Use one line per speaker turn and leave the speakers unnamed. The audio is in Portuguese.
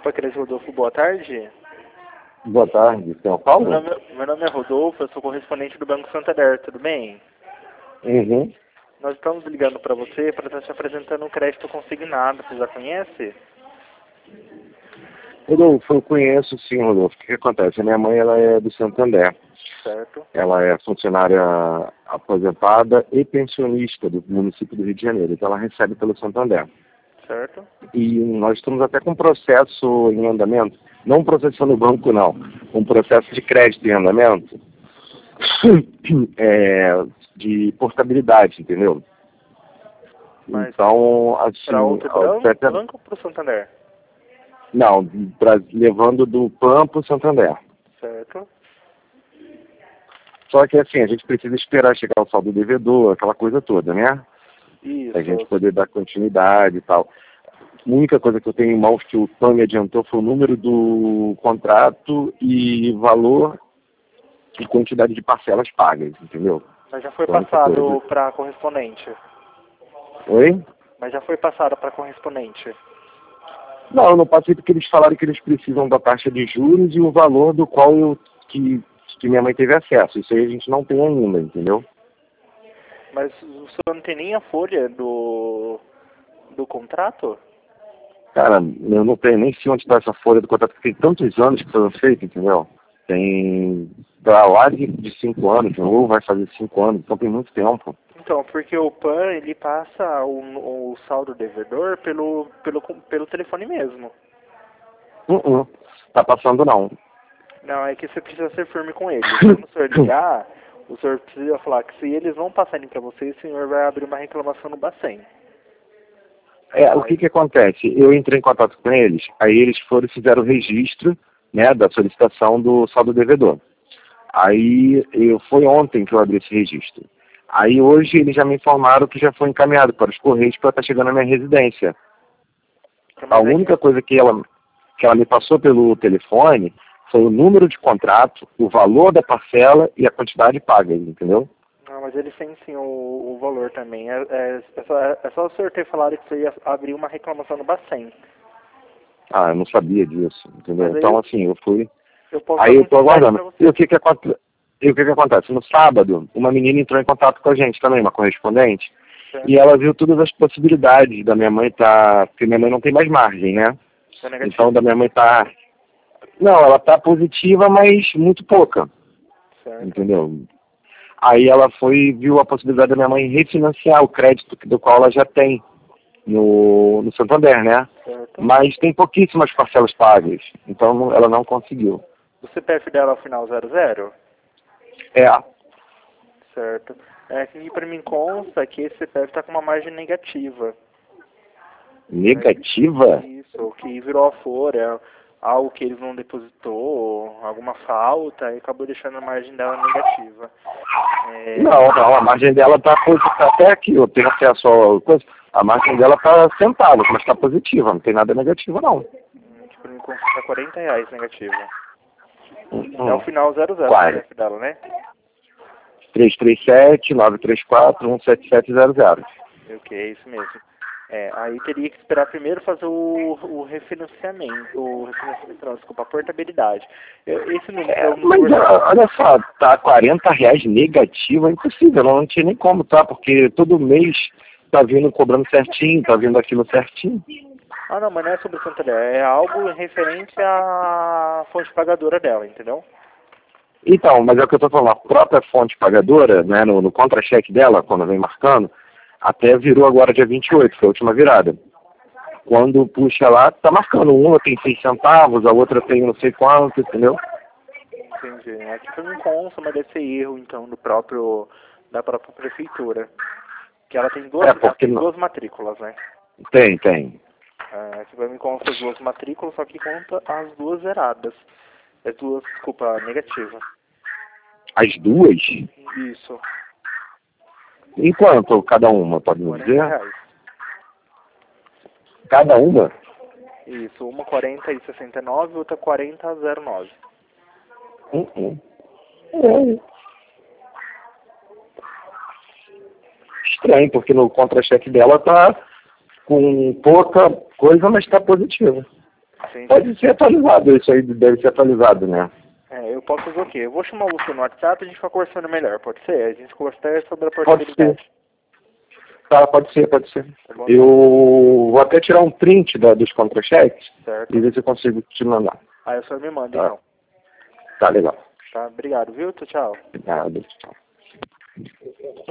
Desculpa, Cresce Rodolfo, boa tarde.
Boa tarde, São Paulo?
Meu nome é Rodolfo, eu sou correspondente do Banco Santander, tudo bem?
Uhum.
Nós estamos ligando para você para estar te apresentando um crédito consignado, você já conhece?
Rodolfo, eu conheço sim, Rodolfo. O que acontece? A minha mãe ela é do Santander.
Certo.
Ela é funcionária aposentada e pensionista do município do Rio de Janeiro. Então ela recebe pelo Santander.
Certo.
E nós estamos até com um processo em andamento. Não um processo no banco, não. Um processo de crédito em andamento. De portabilidade, entendeu?
Mas
Então, assim...
para outro banco ou para o Santander?
Não, levando do PAN para o Santander.
Certo.
Só que assim, a gente precisa esperar chegar o saldo devedor, aquela coisa toda, né?
Isso.
A gente poder dar continuidade e tal. A única coisa que eu tenho em mãos que o PAN me adiantou foi o número do contrato e valor e quantidade de parcelas pagas, entendeu?
Mas já foi passado para correspondente?
Oi?
Mas já foi passado para correspondente?
Não, eu não passei porque eles falaram que eles precisam da taxa de juros e o valor do qual que minha mãe teve acesso. Isso aí a gente não tem ainda, entendeu?
Mas o senhor não tem nem a folha do contrato?
Cara, eu não tenho nem sei onde está essa folha do contrato, porque tem tantos anos que foram feitos, entendeu? Tem pra lá de 5 anos, ou vai fazer 5 anos, então tem muito tempo.
Então, porque o PAN, ele passa o saldo devedor pelo telefone mesmo.
Tá passando não.
Não, é que você precisa ser firme com eles. Quando o senhor ligar, o senhor precisa falar que se eles não passarem para você, o senhor vai abrir uma reclamação no Bacen.
O que acontece? Eu entrei em contato com eles, aí eles fizeram o registro, né, da solicitação do saldo devedor. Aí, foi ontem que eu abri esse registro. Aí hoje eles já me informaram que já foi encaminhado para os Correios para estar chegando na minha residência. A única coisa que ela me passou pelo telefone foi o número de contrato, o valor da parcela e a quantidade paga, entendeu?
Não, mas eles têm sim o valor também. É só o senhor ter falado que você ia abrir uma reclamação no Bacen.
Ah, eu não sabia disso, entendeu?
Mas
então, assim, eu fui...
Aí
eu tô aguardando. E o que que acontece? No sábado, uma menina entrou em contato com a gente também, uma correspondente, e ela viu todas as possibilidades da minha mãe porque minha mãe não tem mais margem, né? Então, da minha mãe não, ela tá positiva, mas muito pouca, entendeu? Aí ela viu a possibilidade da minha mãe refinanciar o crédito do qual ela já tem no Santander, né?
Certo.
Mas tem pouquíssimas parcelas pagas, então ela não conseguiu.
O CPF dela é o final 00?
É.
Certo. Que para mim consta que esse CPF está com uma margem negativa.
Negativa?
Isso, que virou a folha, algo que eles não depositou, alguma falta, e acabou deixando a margem dela negativa.
Não, a margem dela tá até aqui, eu tenho acesso a coisa. A margem dela tá centavos, mas tá positiva, não tem nada negativo não.
Por mim consta que tá R$40 negativa. É o final 00 o CPF dela, né?
337-934-17700.
Ok, é isso mesmo. Aí teria que esperar primeiro fazer o refinanciamento, desculpa, a portabilidade. Esse número
mas olha só, tá R$40 negativo, é impossível, não tinha nem como, tá? Porque todo mês tá vindo cobrando certinho, tá vindo aquilo certinho.
Ah, não, mas não é sobre o Santander, é algo referente à fonte pagadora dela, entendeu?
Então, mas é o que eu tô falando, a própria fonte pagadora, né, no contra-cheque dela, quando vem marcando, até virou agora dia 28, foi a última virada. Quando puxa lá, tá marcando, uma tem 6 centavos, a outra tem não sei quanto, entendeu?
Entendi. Aqui foi um consta, mas deve ser erro, então, da própria prefeitura. Que ela tem duas matrículas, né?
Tem.
Aqui pra mim consta as duas matrículas, só que conta as duas zeradas. Desculpa, negativa.
As duas?
Isso.
Em quanto cada uma, pode me dizer?
R$40.
Cada uma?
Isso, uma 40,69 e outra 40,09.
Estranho, porque no contra-cheque dela tá com pouca coisa, mas tá positiva.
Entendi.
Pode ser atualizado, isso aí deve ser atualizado, né?
Eu posso fazer o quê? Eu vou chamar você no WhatsApp e a gente vai conversando melhor, pode ser? A gente conversa sobre a
Pode
portabilidade.
ser. Tá, pode ser.
Tá bom?
Eu vou até tirar um print dos contra-cheques
Certo.
e ver se eu consigo te mandar.
Aí o senhor me manda,
Tá,
então.
tá legal.
Tá, obrigado, viu? Tchau.
Obrigado. Tchau.